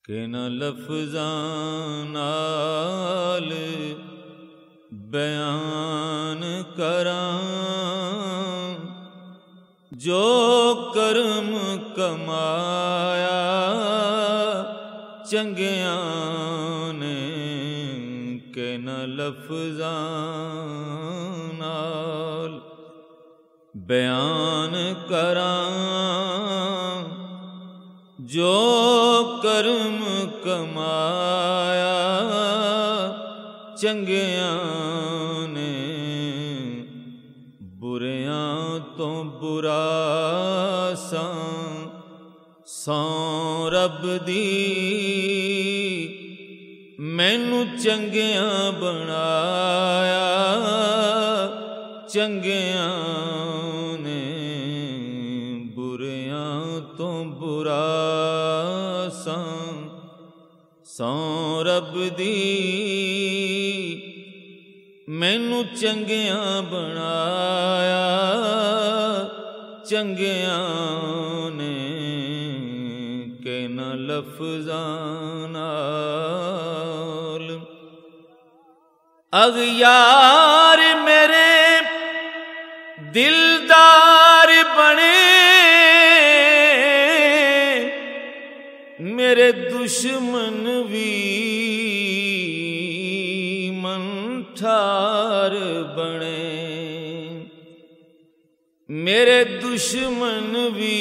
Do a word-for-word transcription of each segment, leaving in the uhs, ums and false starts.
किन लफ्ज़ां नाल बयान करां जो कर्म कमाया चंगियां ने। किन लफ्ज़ां नाल बयान करां जो कर्म कमाया चंगियां ने। बुरियां तो बुरा सां सौ रब दी मैनू चंगियां बनाया चंगियां ने। बुरियां तो बुरा सां सौ रब दी मैनू चंगियां बनाया चंगियां ने। किन लफ्ज़ां नाल अग़यार मेरे दिलदार बने मेरे दुश्मन भी मनठार बने। मेरे दुश्मन भी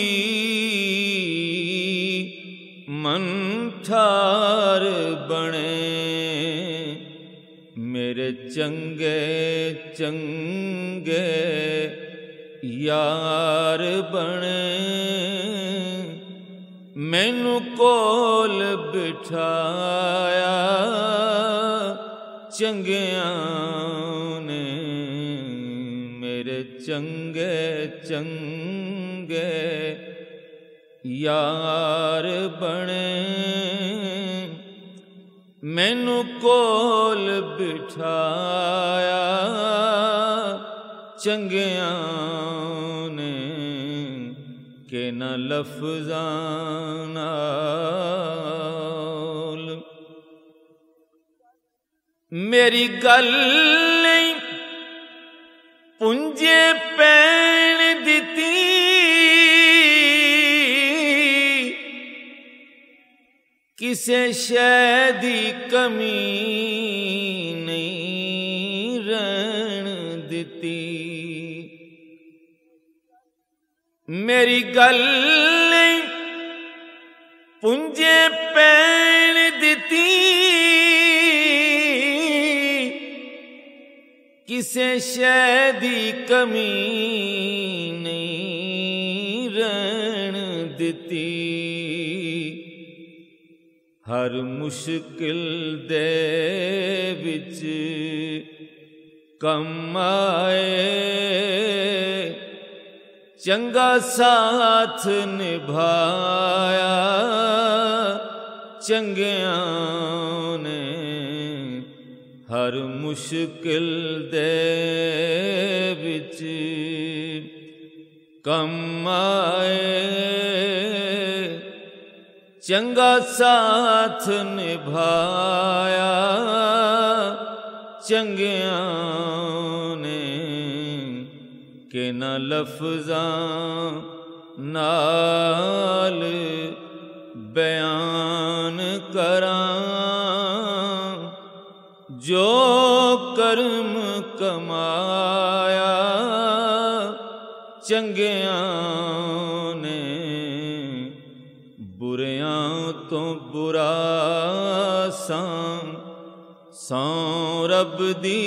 मनठार बने। मेरे चंगे चंगे यार बने मैनू कोल बिठाया चंगियां ने। मेरे चंगे चंगे यार बने मैनू कोल बिठाया चंगियां ने। किन लफ्ज़ां नाल मेरी गल पुंजे पैण दिती किसे शै दी कमी नहीं रहन दिती। मेरी गल पुंजे पैण दिती किसे शै दी कमी नहीं रहन दिती। हर मुश्किल दे विच कम आए चंगा साथ निभाया चंगियां ने। हर मुश्किल दे विच कम आए चंगा साथ निभाया चंगियां ने। किन लफ्ज़ां नाल बयान करां जो कर्म कमाया चंगियां ने। बुरियां तो बुरा सां सौ रब दी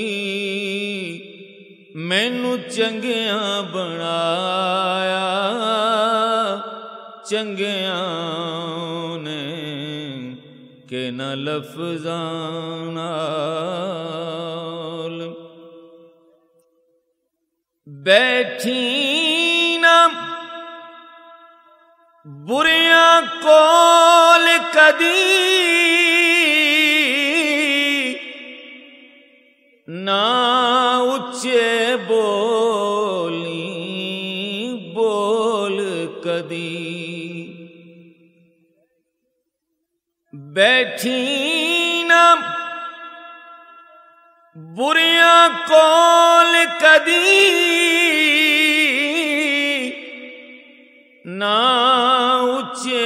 मैनू चंगियां बनाया चंगियां ने। किन लफ्ज़ां नाल बैठी ना बुरियां कोल कदी ना उच्चे बोली बोल कदी। बैठी ना बुरियां कोल कदी ना उच्चे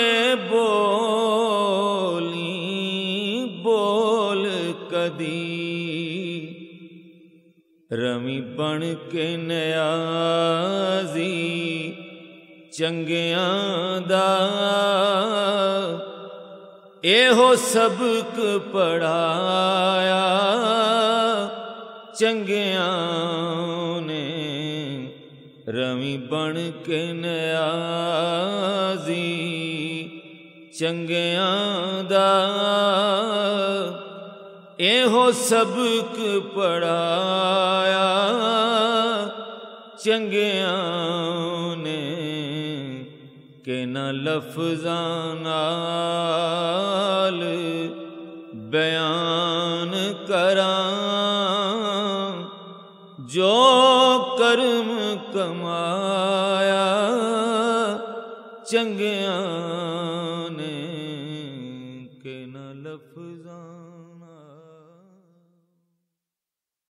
बोली बोल कदी रमी बन के नियाज़ी चंगियां दा एहो सबक पढ़ाया चंगियां ने रमी बन के नियाज़ी चंगियां दा एहो सबक पढ़ाया चंगियां ने के न लफ्ज़ां नाल बयान करां जो कर्म कमाया चंगियां ने के न लफ्ज़ां